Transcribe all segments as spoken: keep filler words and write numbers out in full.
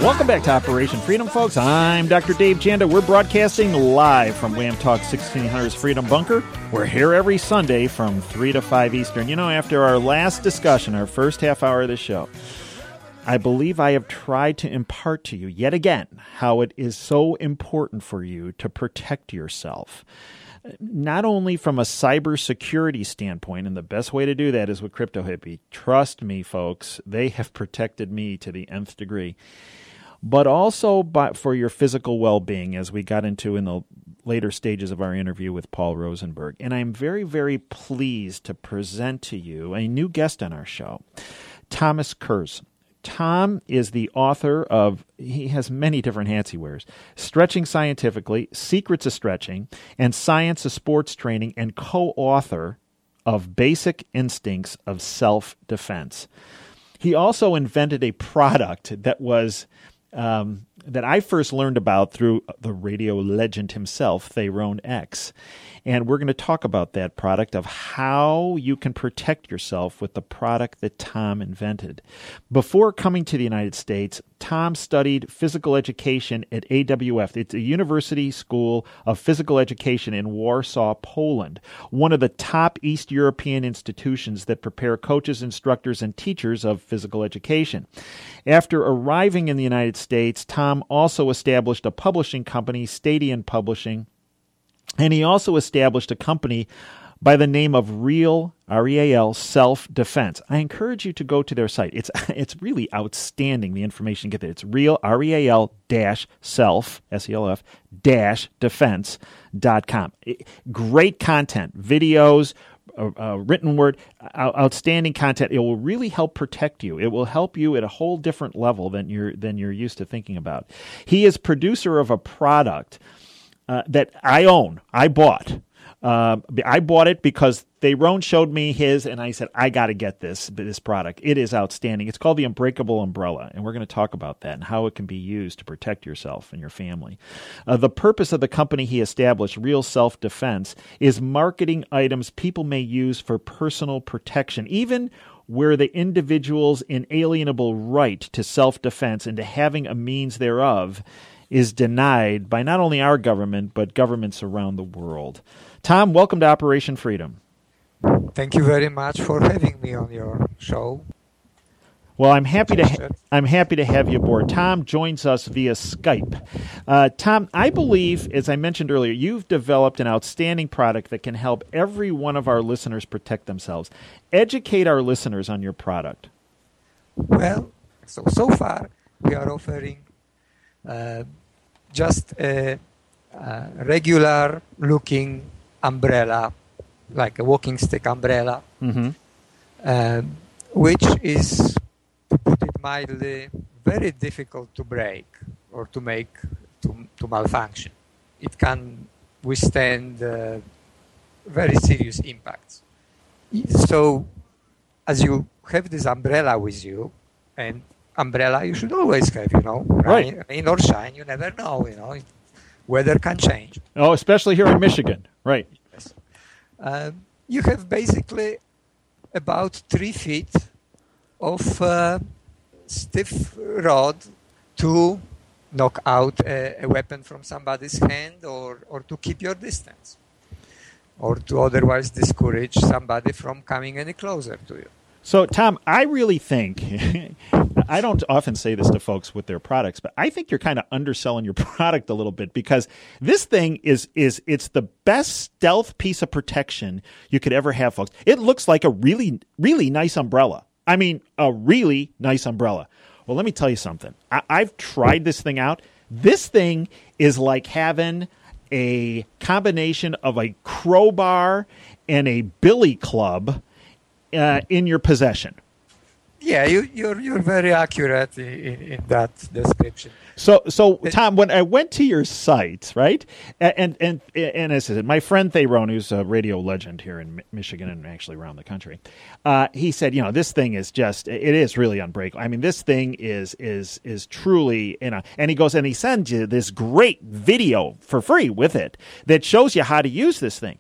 Welcome back to Operation Freedom, folks. I'm Doctor Dave Janda. We're broadcasting live from Wham Talk sixteen hundred's Freedom Bunker. We're here every Sunday from three to five Eastern. You know, after our last discussion, our first half hour of the show, I believe I have tried to impart to you yet again how it is so important for you to protect yourself. Not only from a cybersecurity standpoint, and the best way to do that is with Crypto Hippie. Trust me, folks, they have protected me to the nth degree. But also by, for your physical well-being, as we got into in the later stages of our interview with Paul Rosenberg. And I'm very, very pleased to present to you a new guest on our show, Thomas Kurz. Tom is the author of, he has many different hats he wears, Stretching Scientifically, Secrets of Stretching, and Science of Sports Training, and co-author of Basic Instincts of Self-Defense. He also invented a product that was um, that I first learned about through the radio legend himself, Theron X. And we're going to talk about that product, of how you can protect yourself with the product that Tom invented. Before coming to the United States, Tom studied physical education at A W F. It's a University School of Physical Education in Warsaw, Poland, one of the top East European institutions that prepare coaches, instructors, and teachers of physical education. After arriving in the United States, Tom also established a publishing company, Stadion Publishing, and he also established a company by the name of Real, R E A L, Self-Defense. I encourage you to go to their site. It's it's really outstanding, the information you get there. It's Real, R E A L, dash, self, S E L F, dash, defense dot com. Great content, videos, uh, uh, written word, uh, outstanding content. It will really help protect you. It will help you at a whole different level than you're, than you're used to thinking about. He is producer of a product Uh, that I own, I bought. Uh, I bought it because Theron showed me his, and I said, I got to get this this product. It is outstanding. It's called the Unbreakable Umbrella, and we're going to talk about that and how it can be used to protect yourself and your family. Uh, the purpose of the company he established, Real Self-Defense, is marketing items people may use for personal protection, even where the individual's inalienable right to self-defense and to having a means thereof is denied by not only our government, but governments around the world. Tom, welcome to Operation Freedom. Thank you very much for having me on your show. Well, I'm happy to ha- I'm happy to have you aboard. Tom joins us via Skype. Uh, Tom, I believe, as I mentioned earlier, you've developed an outstanding product that can help every one of our listeners protect themselves. Educate our listeners on your product. Well, so so far we are offering Uh, just a, a regular-looking umbrella, like a walking stick umbrella, mm-hmm. um, which is, to put it mildly, very difficult to break or to make to, to malfunction. It can withstand uh, very serious impacts. So, as you have this umbrella with you, and umbrella you should always have, you know, right. rain, rain or shine, you never know, you know, weather can change. Oh, especially here in Michigan, right. Yes. Um, you have basically about three feet of uh, stiff rod to knock out a, a weapon from somebody's hand, or, or to keep your distance, or to otherwise discourage somebody from coming any closer to you. So, Tom, I really think, I don't often say this to folks with their products, but I think you're kind of underselling your product a little bit, because this thing is, is it's the best stealth piece of protection you could ever have, folks. It looks like a really, really nice umbrella. I mean, a really nice umbrella. Well, let me tell you something. I, I've tried this thing out. This thing is like having a combination of a crowbar and a billy club Uh, in your possession. Yeah, you, you're you're very accurate in, in that description. So, so Tom, when I went to your site, right, and and and as I said, my friend Theron, who's a radio legend here in Michigan and actually around the country, uh, he said, you know, this thing is just, it is really unbreakable. I mean, this thing is is is truly, you know, and he goes and he sends you this great video for free with it that shows you how to use this thing.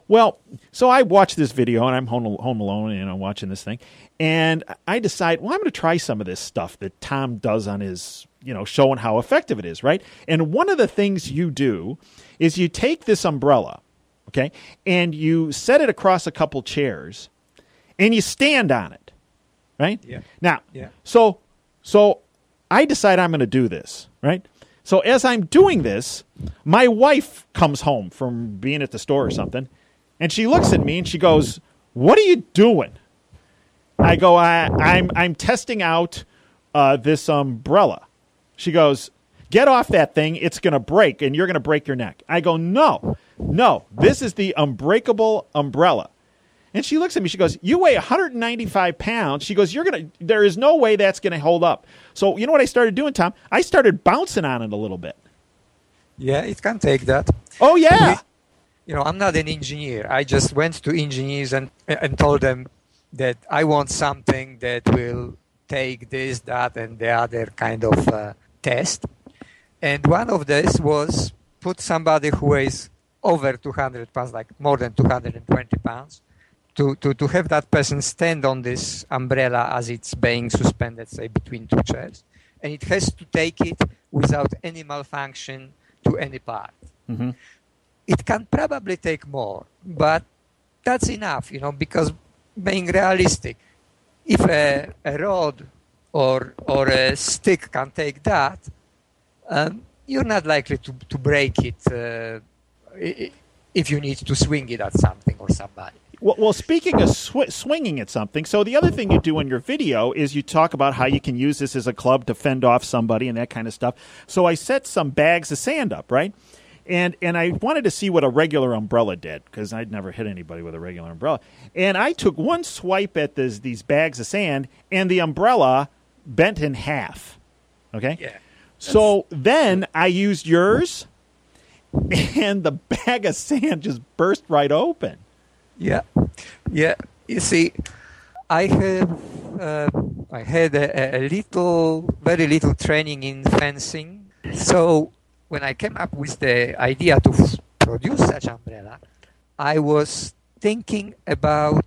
Well, so I watch this video, and I'm home, home alone, and I'm watching this thing, and I decide, well, I'm going to try some of this stuff that Tom does on his, you know, showing how effective it is, right? And one of the things you do is you take this umbrella, okay, and you set it across a couple chairs, and you stand on it, right? Yeah. Now, Yeah. so so I decide I'm going to do this, right? So as I'm doing this, my wife comes home from being at the store or something, and she looks at me and she goes, "What are you doing?" I go, I, I'm I'm testing out uh, this umbrella. She goes, "Get off that thing. It's going to break, and you're going to break your neck." I go, no, no, this is the unbreakable umbrella. And she looks at me. She goes, "You weigh one hundred ninety-five pounds." She goes, "You're going to, there is no way that's going to hold up." So you know what I started doing, Tom? I started bouncing on it a little bit. Yeah, it can take that. Oh, yeah. We- you know, I'm not an engineer. I just went to engineers and and told them that I want something that will take this, that, and the other kind of uh, test. And one of these was put somebody who weighs over two hundred pounds, like more than two hundred twenty pounds, to, to, to have that person stand on this umbrella as it's being suspended, say, between two chairs. And it has to take it without any malfunction to any part. Mm-hmm. It can probably take more, but that's enough, you know, because being realistic, if a, a rod or or a stick can take that, um, you're not likely to, to break it uh, if you need to swing it at something or somebody. Well, well speaking of sw- swinging at something, so the other thing you do in your video is you talk about how you can use this as a club to fend off somebody and that kind of stuff. So I set some bags of sand up, right? And and I wanted to see what a regular umbrella did because I'd never hit anybody with a regular umbrella. And I took one swipe at this, these bags of sand, and the umbrella bent in half. Okay? Yeah. So then I used yours, and the bag of sand just burst right open. Yeah. Yeah. You see, I have uh, I had a, a little, very little training in fencing. So when I came up with the idea to f- produce such umbrella, I was thinking about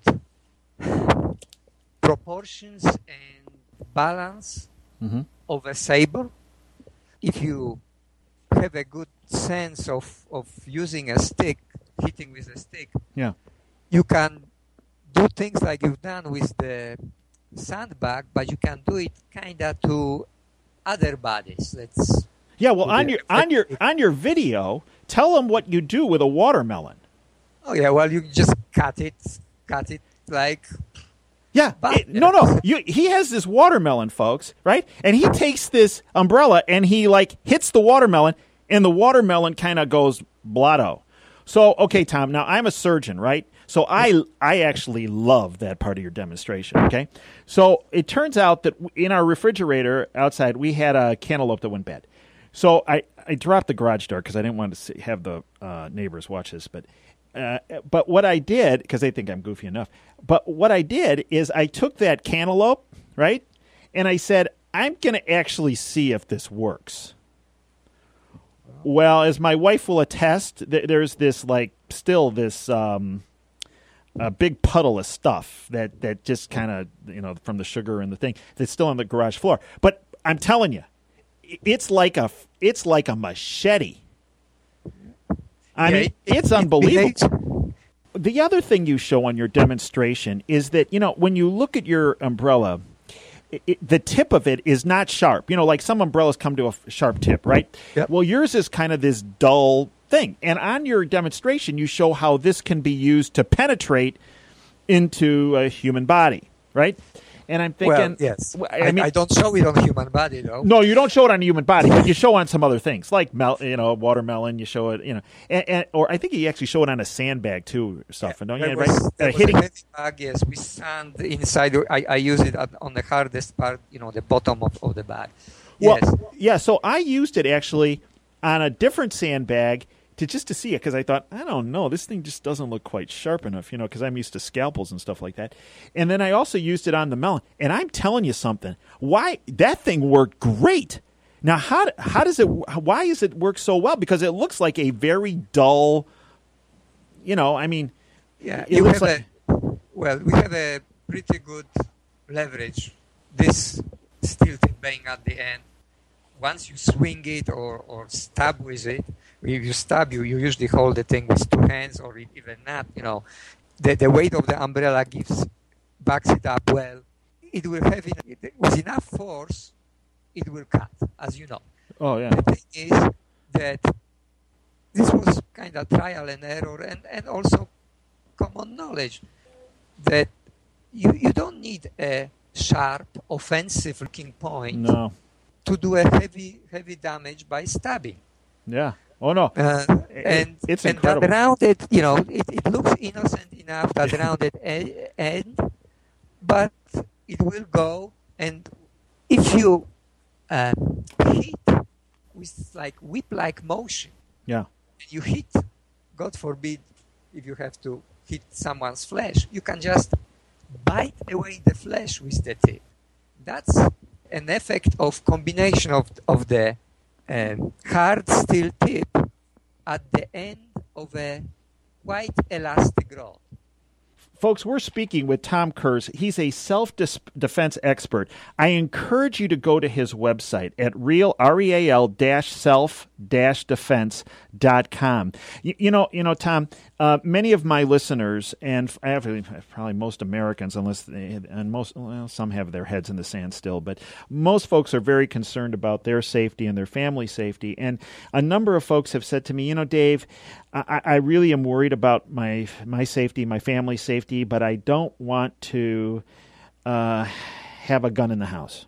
proportions and balance Mm-hmm. of a saber. If you have a good sense of, of using a stick, hitting with a stick, Yeah. you can do things like you've done with the sandbag, but you can do it kind of to other bodies. Let's Yeah, well, on Okay. your on your on your video, tell them what you do with a watermelon. Oh yeah, well you just cut it, cut it like Yeah, But- it- no, no. You, he has this watermelon, folks, right? And he takes this umbrella and he like hits the watermelon, and the watermelon kind of goes blotto. So, okay, Tom. Now I'm a surgeon, right? So I I actually love that part of your demonstration. Okay, so it turns out that in our refrigerator outside we had a cantaloupe that went bad. So I, I dropped the garage door because I didn't want to see, have the uh, neighbors watch this. But uh, but what I did, because they think I'm goofy enough, but what I did is I took that cantaloupe, right, and I said, I'm going to actually see if this works. Well, as my wife will attest, th- there's this, like, still this um, a big puddle of stuff that, that just kind of, you know, from the sugar and the thing, that's still on the garage floor. But I'm telling you, it's like a it's like a machete. I Yeah, mean, it- it's it unbelievable. behaves- The other thing you show on your demonstration is that, you know, when you look at your umbrella, it, it, the tip of it is not sharp. You know, like some umbrellas come to a f- sharp tip, right? Yep. Well, yours is kind of this dull thing. And on your demonstration, you show how this can be used to penetrate into a human body, right? And I'm thinking, well, yes. I I, mean, I don't show it on human body though. no, you don't show it on a human body, but you show on some other things, like mel- you know, watermelon. You show it, you know, and, and or I think you actually show it on a sandbag too, or stuff. And don't There you? was, Right? there Uh, was hitting. a heavy bag, yes, with sand inside. I, I use it at, on the hardest part, you know, the bottom of, of the bag. Well, Yes. yeah. So I used it actually on a different sandbag to just to see it because I thought, I don't know, this thing just doesn't look quite sharp enough, you know, because I'm used to scalpels and stuff like that. And then I also used it on the melon, and I'm telling you something. Why that thing worked great. Now, how how does it? Why does it work so well? Because it looks like a very dull. You know, I mean, Yeah, it you looks have like a, well, we have a pretty good leverage. This steel tip bang at the end, once you swing it or, or stab with it, if you stab, you, you usually hold the thing with two hands or even not, you know, the, the weight of the umbrella gives, backs it up well. It will have, enough, with enough force, it will cut, as you know. oh yeah, The thing is that this was kind of trial and error and, and also common knowledge that you, you don't need a sharp, offensive looking point no, to do a heavy heavy damage by stabbing. yeah, oh no, Uh, It- and it's and incredible. that rounded, you know, it, it looks innocent enough, that rounded e- end, but it will go. And if you uh, hit with like whip-like motion, yeah, you hit, God forbid, if you have to hit someone's flesh, you can just bite away the flesh with the tip. That's an effect of combination of of the um, hard steel tip at the end of a quite elastic rod. folks, we're speaking with Tom Kurz. He's a self-defense expert. I encourage you to go to his website at real, R E A L dash self dash defense dot com. You, you know, you know, Tom, uh, many of my listeners, and actually probably most Americans, unless they, and most, well, some have their heads in the sand still, but most folks are very concerned about their safety and their family safety. And a number of folks have said to me, you know, Dave, I, I really am worried about my my safety, my family's safety, but I don't want to uh, have a gun in the house.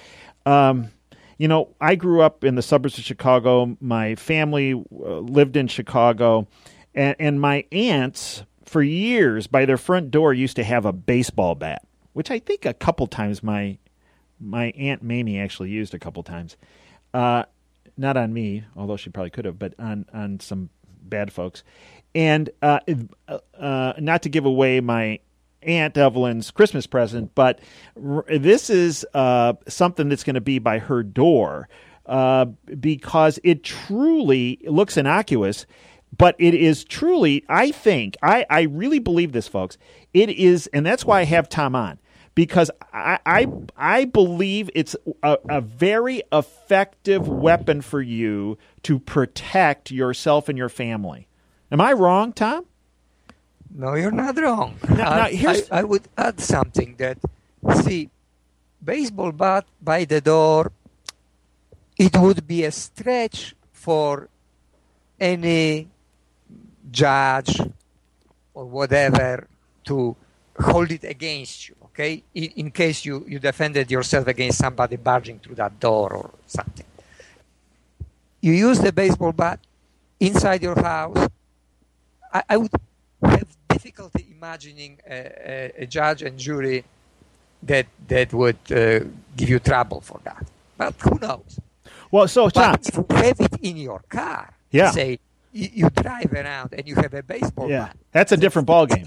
Um, you know, I grew up in the suburbs of Chicago. My family uh, lived in Chicago, and, and my aunts, for years, by their front door, used to have a baseball bat, which I think a couple times my my Aunt Mamie actually used a couple times. Uh, not on me, although she probably could have, but on, on some bad folks. And uh, uh, not to give away my Aunt Evelyn's Christmas present, but r- this is uh, something that's going to be by her door uh, because it truly looks innocuous, but it is truly, I think, I, I really believe this, folks. It is, and that's why I have Tom on, because I I, I believe it's a, a very effective weapon for you to protect yourself and your family. Am I wrong, Tom? No, you're not wrong. Now- I, now here's- I, I would add something that, see, baseball bat by the door, it would be a stretch for any judge or whatever to hold it against you, okay? In, in case you, you defended yourself against somebody barging through that door or something. You use the baseball bat inside your house. I, I would have difficulty imagining a, a, a judge and jury that that would uh, give you trouble for that. But who knows? Well, so Tom, But if you have it in your car, Yeah. say you, you drive around and you have a baseball yeah, bat, that's a different ballgame.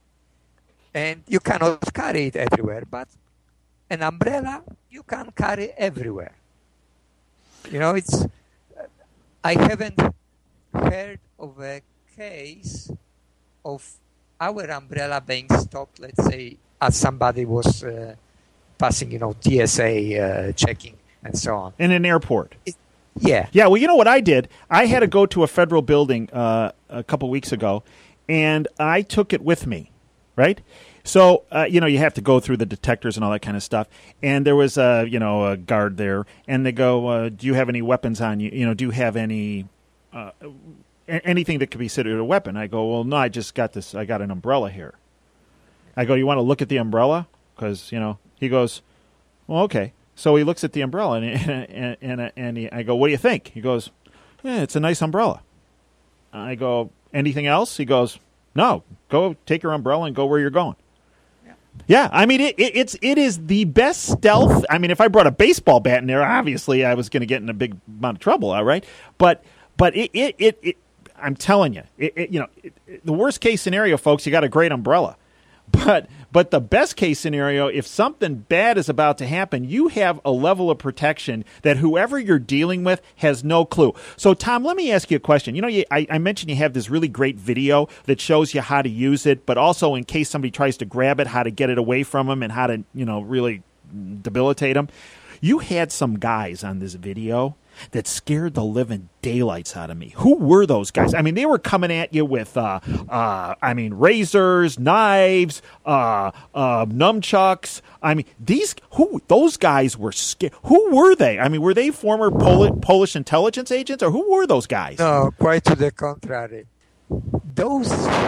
and you cannot carry it everywhere. But an umbrella you can carry everywhere. You know, it's. I haven't heard of a case of our umbrella being stopped, let's say, as somebody was uh, passing, you know, T S A uh, checking and so on. In an airport. It, yeah. Yeah, well, you know what I did? I had to go to a federal building uh, a couple weeks ago, and I took it with me, right? So, uh, you know, you have to go through the detectors and all that kind of stuff. And there was, a, you know, a guard there, and they go, uh, do you have any weapons on you? You know, do you have any uh, anything that could be considered a weapon? I go, well, no, I just got this. I got an umbrella here. I go, you want to look at the umbrella? Because, you know, he goes, well, okay. So he looks at the umbrella, and and and, and he, I go, what do you think? He goes, yeah, it's a nice umbrella. I go, anything else? He goes, no, go take your umbrella and go where you're going. Yeah, yeah I mean, it, it, it's it is the best stealth. I mean, if I brought a baseball bat in there, obviously I was going to get in a big amount of trouble, all right? But but it it, it, it I'm telling you, it, it, you know, it, it, the worst case scenario, folks, you got a great umbrella. But but the best case scenario, if something bad is about to happen, you have a level of protection that whoever you're dealing with has no clue. So, Tom, let me ask you a question. You know, you, I, I mentioned you have this really great video that shows you how to use it, but also in case somebody tries to grab it, how to get it away from them and how to, you know, really debilitate them. You had some guys on this video that scared the living daylights out of me. Who were those guys? I mean, they were coming at you with, uh, uh, I mean, razors, knives, uh, uh, nunchucks. I mean, these who those guys were scared. Who were they? I mean, were they former Pol- Polish intelligence agents, or who were those guys? No, quite to the contrary. Those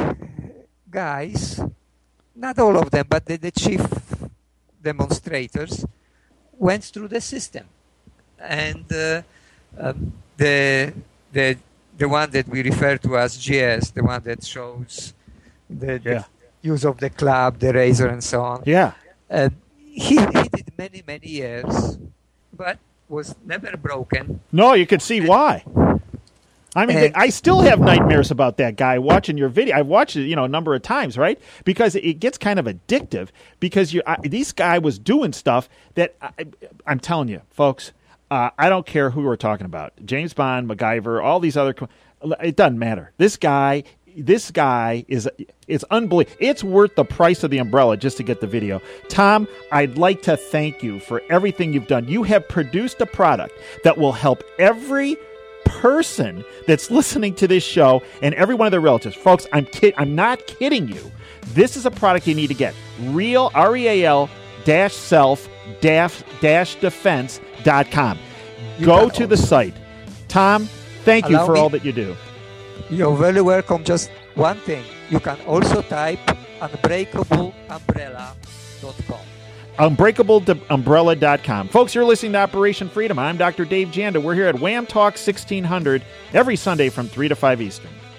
guys, not all of them, but the, the chief demonstrators, went through the system. And uh, um, the the the one that we refer to as G S, the one that shows the, yeah. the use of the club, the razor, and so on. Yeah, uh, he, he did many many years, but was never broken. No, you could see and, why. I mean, and, I still have nightmares about that guy watching your video. I've watched it, you know, a number of times, right? Because it gets kind of addictive. Because you, I, this guy was doing stuff that I, I'm telling you, folks. Uh, I don't care who we're talking about. James Bond, MacGyver, all these other. It doesn't matter. This guy, this guy is it's unbelievable. It's worth the price of the umbrella just to get the video. Tom, I'd like to thank you for everything you've done. You have produced a product that will help every person that's listening to this show and every one of their relatives. Folks, I'm kid- I'm not kidding you. This is a product you need to get. Real, R E A L dash self dash dash defense dot com. Go to the site. Tom, thank you for all that you do. You're very welcome. Just one thing. You can also type unbreakable umbrella dot com. unbreakable umbrella dot com. Folks, you're listening to Operation Freedom. I'm Doctor Dave Janda. We're here at Wham Talk sixteen hundred every Sunday from three to five Eastern.